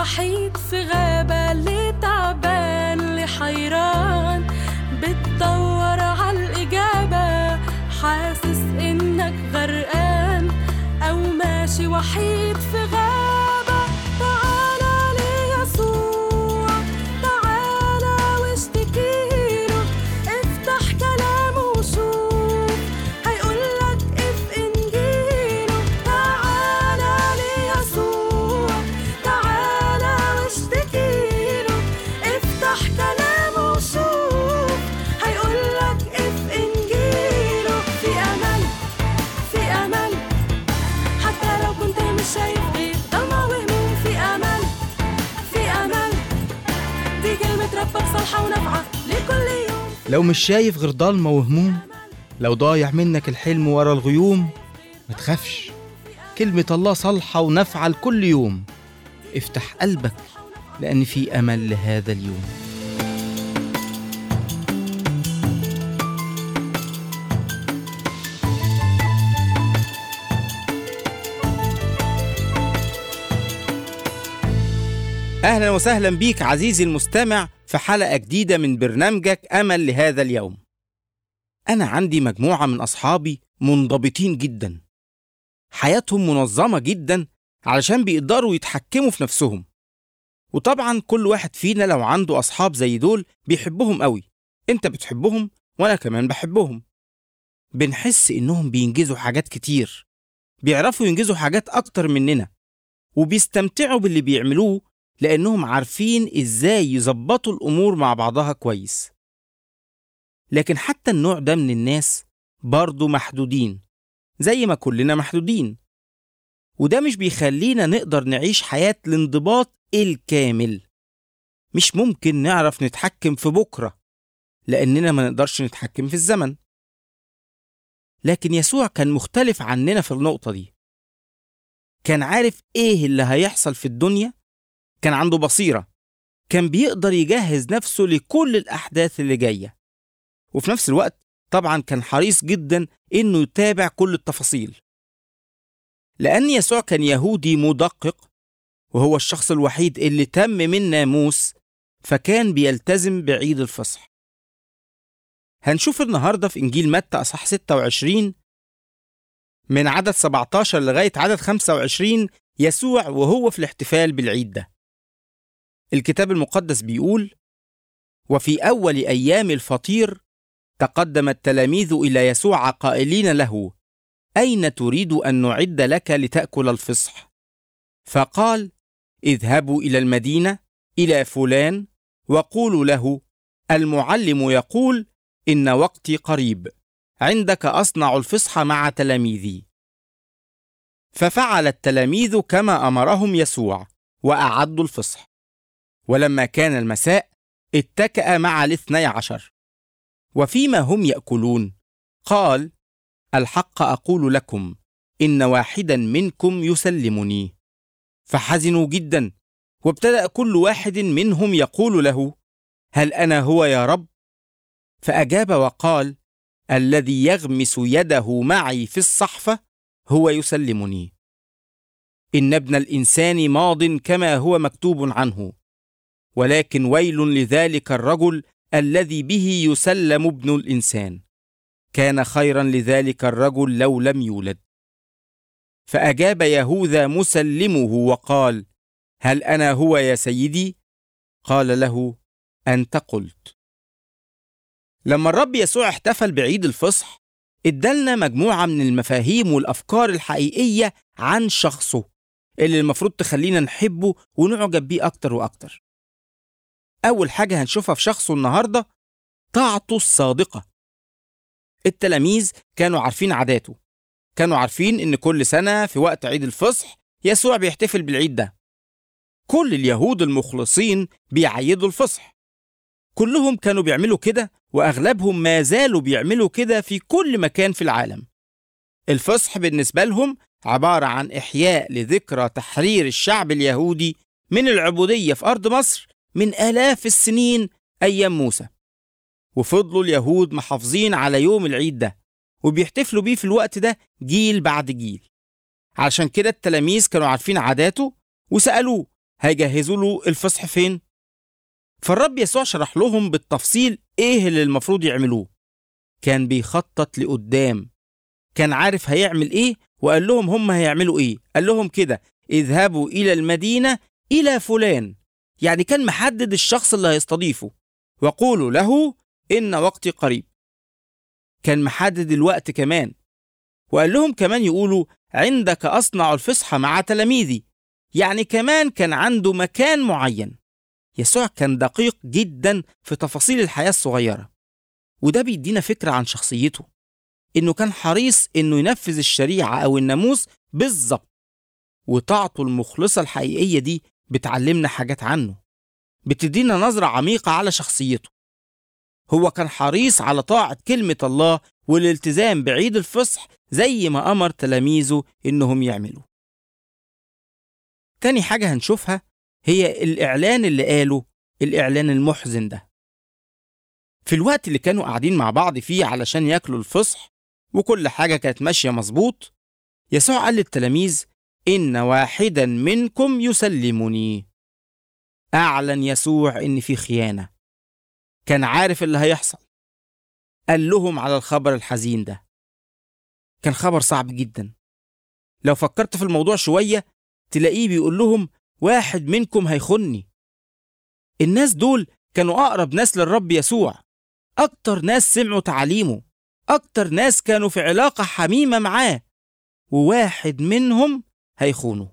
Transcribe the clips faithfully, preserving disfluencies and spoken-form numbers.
وحيد في غابة، اللي تعبان اللي حيران بتدور عالإجابة، حاسس إنك غرقان أو ماشي وحيد في غابة. تعالى ليسوع، تعالى واشتكيله، افتح كلامه وشوف هيقولك اف إنجيله. تعالى ليسوع، تعالى واشتكيله، افتح كلامه وشوف هيقولك اف إنجيله. في أمل، في أمل، حتى لو كنت مش شايف غير ضلمة وهموم. في أمل، في أمل، دي كلمة ربك صالحة ونافعة لكل يوم. لو مش شايف غير ضلمة وهموم، لو ضايع منك الحلم ورا الغيوم، ما تخافش، كلمة الله صالحة ونافعة لكل يوم. افتح قلبك لأن في أمل لهذا اليوم. أهلا وسهلا بيك عزيزي المستمع في حلقة جديدة من برنامجك أمل لهذا اليوم. أنا عندي مجموعة من أصحابي منضبطين جدا، حياتهم منظمة جدا علشان بيقدروا يتحكموا في نفسهم. وطبعا كل واحد فينا لو عنده أصحاب زي دول بيحبهم قوي، أنت بتحبهم وأنا كمان بحبهم. بنحس إنهم بينجزوا حاجات كتير، بيعرفوا ينجزوا حاجات أكتر مننا، وبيستمتعوا باللي بيعملوه لأنهم عارفين إزاي يظبطوا الأمور مع بعضها كويس. لكن حتى النوع ده من الناس برضو محدودين زي ما كلنا محدودين، وده مش بيخلينا نقدر نعيش حياة الانضباط الكامل. مش ممكن نعرف نتحكم في بكرة لأننا ما نقدرش نتحكم في الزمن. لكن يسوع كان مختلف عننا في النقطة دي، كان عارف إيه اللي هيحصل في الدنيا، كان عنده بصيرة، كان بيقدر يجهز نفسه لكل الأحداث اللي جاية، وفي نفس الوقت طبعا كان حريص جدا إنه يتابع كل التفاصيل. لأن يسوع كان يهودي مدقق، وهو الشخص الوحيد اللي تم من ناموس، فكان بيلتزم بعيد الفصح. هنشوف النهاردة في إنجيل متى أصحاح ستة وعشرين من عدد سبعة عشر لغاية عدد خمسة وعشرين يسوع وهو في الاحتفال بالعيد ده. الكتاب المقدس بيقول: وفي أول أيام الفطير تقدم التلاميذ إلى يسوع قائلين له: أين تريد أن نعد لك لتأكل الفصح؟ فقال: اذهبوا إلى المدينة إلى فلان وقولوا له: المعلم يقول إن وقتي قريب، عندك أصنع الفصح مع تلاميذي. ففعل التلاميذ كما أمرهم يسوع وأعدوا الفصح. ولما كان المساء اتكأ مع الاثني عشر، وفيما هم يأكلون قال: الحق أقول لكم إن واحدا منكم يسلمني. فحزنوا جدا، وابتدأ كل واحد منهم يقول له: هل أنا هو يا رب؟ فأجاب وقال: الذي يغمس يده معي في الصحفة هو يسلمني. إن ابن الإنسان ماض كما هو مكتوب عنه، ولكن ويل لذلك الرجل الذي به يسلم ابن الإنسان. كان خيرا لذلك الرجل لو لم يولد. فأجاب يهوذا مسلمه وقال: هل أنا هو يا سيدي؟ قال له: أنت قلت. لما الرب يسوع احتفل بعيد الفصح ادالنا مجموعة من المفاهيم والأفكار الحقيقية عن شخصه اللي المفروض تخلينا نحبه ونعجب بيه أكتر وأكتر. أول حاجة هنشوفها في شخصه النهاردة طاعته الصادقة. التلاميذ كانوا عارفين عاداته، كانوا عارفين إن كل سنة في وقت عيد الفصح يسوع بيحتفل بالعيد ده. كل اليهود المخلصين بيعيدوا الفصح، كلهم كانوا بيعملوا كده، وأغلبهم ما زالوا بيعملوا كده في كل مكان في العالم. الفصح بالنسبة لهم عبارة عن إحياء لذكرى تحرير الشعب اليهودي من العبودية في أرض مصر من آلاف السنين أيام موسى. وفضلوا اليهود محافظين على يوم العيد ده وبيحتفلوا بيه في الوقت ده جيل بعد جيل. علشان كده التلاميذ كانوا عارفين عاداته وسألوه: هيجهزوا له الفصح فين؟ فالرب يسوع شرح لهم بالتفصيل إيه اللي المفروض يعملوه. كان بيخطط لقدام، كان عارف هيعمل إيه، وقال لهم هم هيعملوا إيه. قال لهم كده: اذهبوا إلى المدينة إلى فلان، يعني كان محدد الشخص اللي هيستضيفه، وقولوا له إن وقتي قريب. كان محدد الوقت كمان، وقال لهم كمان يقولوا: عندك أصنع الفصح مع تلاميذي، يعني كمان كان عنده مكان معين. يسوع كان دقيق جدا في تفاصيل الحياة الصغيرة، وده بيدينا فكرة عن شخصيته، إنه كان حريص إنه ينفذ الشريعة أو الناموس بالظبط. وطاعته المخلصة الحقيقية دي بتعلمنا حاجات عنه، بتدينا نظرة عميقة على شخصيته. هو كان حريص على طاعة كلمة الله والالتزام بعيد الفصح زي ما أمر تلاميذه إنهم يعملوا. تاني حاجة هنشوفها هي الإعلان اللي قاله، الإعلان المحزن ده. في الوقت اللي كانوا قاعدين مع بعض فيه علشان ياكلوا الفصح وكل حاجة كانت ماشية مظبوط، يسوع قال للتلاميذ: إن واحدا منكم يسلمني. أعلن يسوع إن في خيانة، كان عارف اللي هيحصل. قال لهم على الخبر الحزين ده. كان خبر صعب جدا. لو فكرت في الموضوع شوية تلاقيه بيقول لهم: واحد منكم هيخني. الناس دول كانوا أقرب ناس للرب يسوع، أكتر ناس سمعوا تعاليمه، أكتر ناس كانوا في علاقة حميمة معاه، وواحد منهم هيخونه.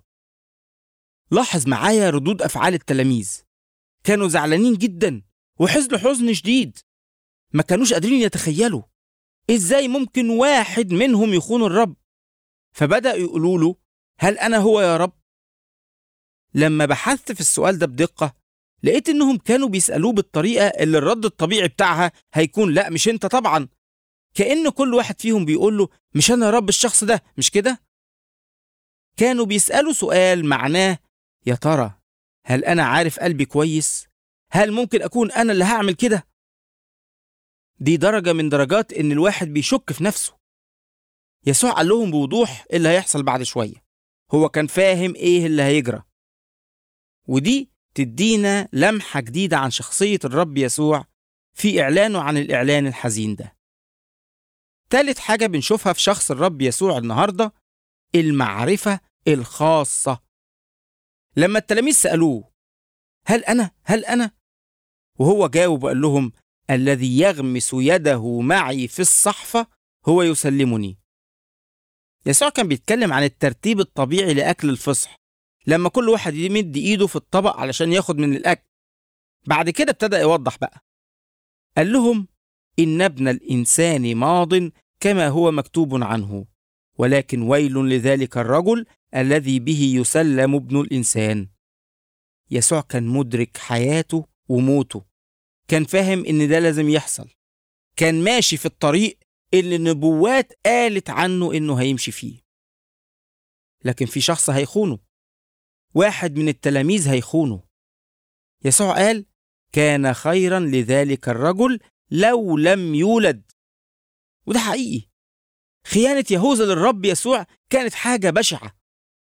لاحظ معايا ردود أفعال التلاميذ. كانوا زعلانين جدا وحزنوا حزن شديد، ما كانوش قادرين يتخيلوا إزاي ممكن واحد منهم يخون الرب. فبدأوا يقولوا له: هل أنا هو يا رب؟ لما بحثت في السؤال ده بدقة لقيت إنهم كانوا بيسألوه بالطريقة اللي الرد الطبيعي بتاعها هيكون: لا مش أنت طبعا. كأن كل واحد فيهم بيقول له: مش أنا يا رب الشخص ده، مش كده؟ كانوا بيسألوا سؤال معناه: يا ترى هل أنا عارف قلبي كويس؟ هل ممكن أكون أنا اللي هعمل كده؟ دي درجة من درجات إن الواحد بيشك في نفسه. يسوع قال لهم بوضوح اللي هيحصل بعد شوية. هو كان فاهم إيه اللي هيجرى، ودي تدينا لمحة جديدة عن شخصية الرب يسوع في إعلانه عن الإعلان الحزين ده. تالت حاجة بنشوفها في شخص الرب يسوع النهاردة: المعرفة الخاصة. لما التلاميذ سألوه: هل أنا؟ هل أنا؟ وهو جاوب وقال لهم: الذي يغمس يده معي في الصحفة هو يسلمني. يسوع كان بيتكلم عن الترتيب الطبيعي لأكل الفصح، لما كل واحد يمد إيده في الطبق علشان ياخد من الأكل. بعد كده ابتدى يوضح بقى. قال لهم: إن ابن الإنسان ماض كما هو مكتوب عنه، ولكن ويل لذلك الرجل الذي به يسلم ابن الإنسان. يسوع كان مدرك حياته وموته، كان فاهم إن ده لازم يحصل، كان ماشي في الطريق اللي النبوات قالت عنه إنه هيمشي فيه. لكن في شخص هيخونه، واحد من التلاميذ هيخونه. يسوع قال: كان خيرا لذلك الرجل لو لم يولد. وده حقيقي. خيانة يهوذا للرب يسوع كانت حاجة بشعة.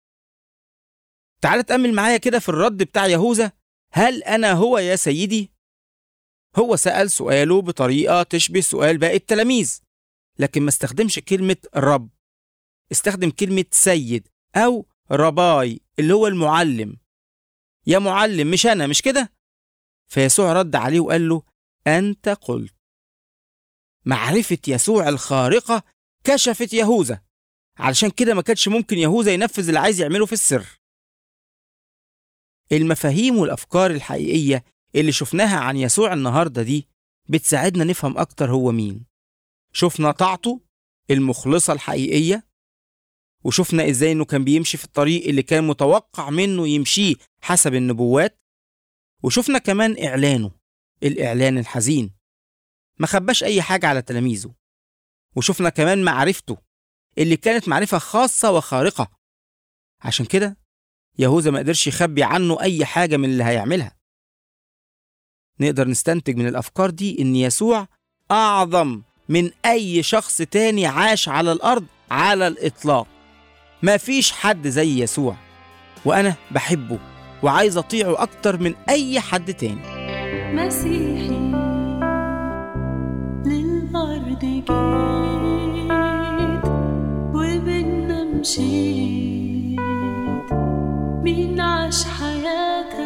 تعال تأمل معايا كده في الرد بتاع يهوذا: هل أنا هو يا سيدي؟ هو سأل سؤاله بطريقة تشبه سؤال باقي التلاميذ، لكن ما استخدمش كلمة رب، استخدم كلمة سيد أو رباي اللي هو المعلم. يا معلم، مش أنا، مش كده؟ فيسوع رد عليه وقال له: أنت قلت. معرفة يسوع الخارقة كشفت يهوذا، علشان كده ما كانش ممكن يهوذا ينفذ اللي عايز يعمله في السر. المفاهيم والأفكار الحقيقية اللي شفناها عن يسوع النهاردة دي بتساعدنا نفهم أكتر هو مين. شفنا طاعته المخلصة الحقيقية، وشفنا إزاي إنه كان بيمشي في الطريق اللي كان متوقع منه يمشيه حسب النبوات، وشفنا كمان إعلانه، الإعلان الحزين، ما خباش أي حاجة على تلاميذه. وشفنا كمان معرفته اللي كانت معرفة خاصة وخارقة، عشان كده يهوذا ما قدرش يخبي عنه أي حاجة من اللي هيعملها. نقدر نستنتج من الأفكار دي إن يسوع أعظم من أي شخص تاني عاش على الأرض على الإطلاق. ما فيش حد زي يسوع، وأنا بحبه وعايز أطيعه أكتر من أي حد تاني. مسيحي للأرض جيت وبينا مشيت، مين عاش حياتك؟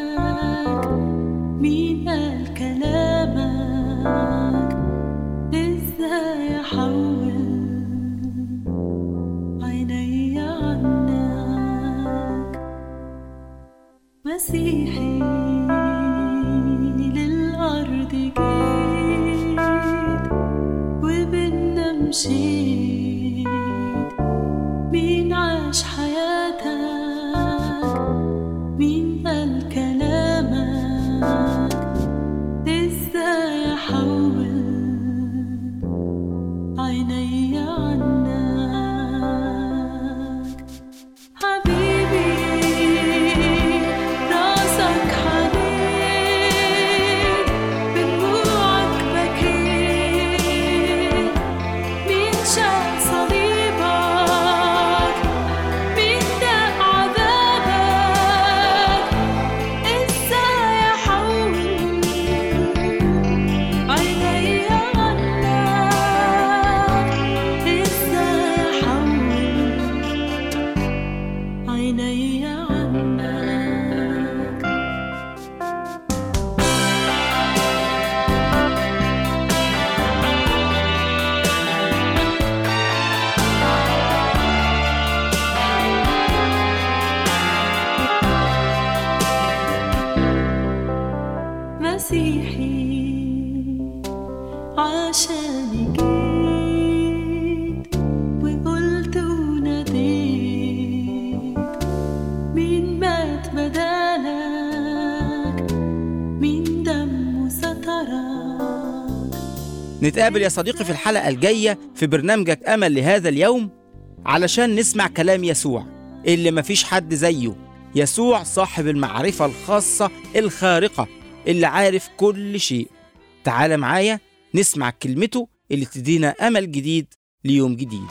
مين قال كلامك؟ ازاي احول عيني عنك؟ مسيحي للأرض جيت وبينا مشيت، مين عاش حياتك؟ مين قال كلامك؟ ازاي احول عيني عنك؟ حبيبي راسك حنين، بدموعك بكيت، مين شاف صليبك؟ مين داق عذابك؟ ازاي احول عيني عنك؟ ازاي احول عيني عنك؟ مسيحي عشاني جيت وقلت وناديت، مين مات بدالك؟ مين دمه سترك؟ نتقابل يا صديقي في الحلقة الجاية في برنامجك أمل لهذا اليوم علشان نسمع كلام يسوع اللي مفيش حد زيه. يسوع صاحب المعرفة الخاصة الخارقة اللي عارف كل شيء. تعال معايا نسمع كلمته اللي تدينا أمل جديد ليوم جديد.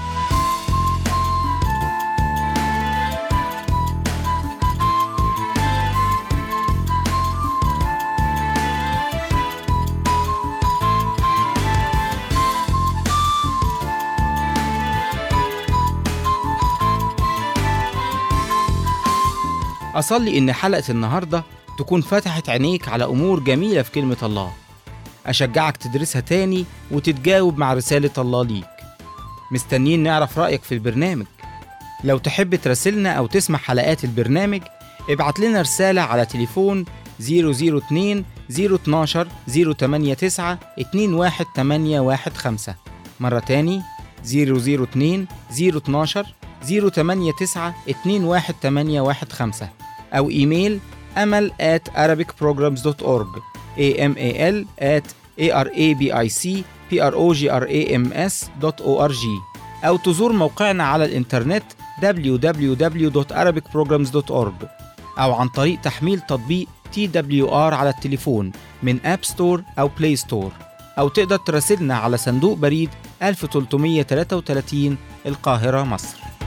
أصلي إن حلقة النهاردة تكون فتحت عينيك على أمور جميلة في كلمة الله. أشجعك تدرسها تاني وتتجاوب مع رسالة الله ليك. مستنيين نعرف رأيك في البرنامج. لو تحب تراسلنا أو تسمع حلقات البرنامج ابعت لنا رسالة على تليفون صفر صفر اتنين صفر اتناشر صفر تمانية تسعة اتنين واحد تمانية واحد خمسة. مرة تاني صفر صفر اتنين صفر اتناشر صفر تمانية تسعة اتنين واحد تمانية واحد خمسة أو إيميل أمل at arabic programs dot org amal at arabicprograms dot org أو تزور موقعنا على الإنترنت دبليو دبليو دبليو دوت arabic programs dot org أو عن طريق تحميل تطبيق تي دبليو آر على التليفون من أب ستور أو بلاي ستور، أو تقدر تراسلنا على صندوق بريد ألف وثلاثمائة وثلاثة وثلاثين القاهرة مصر.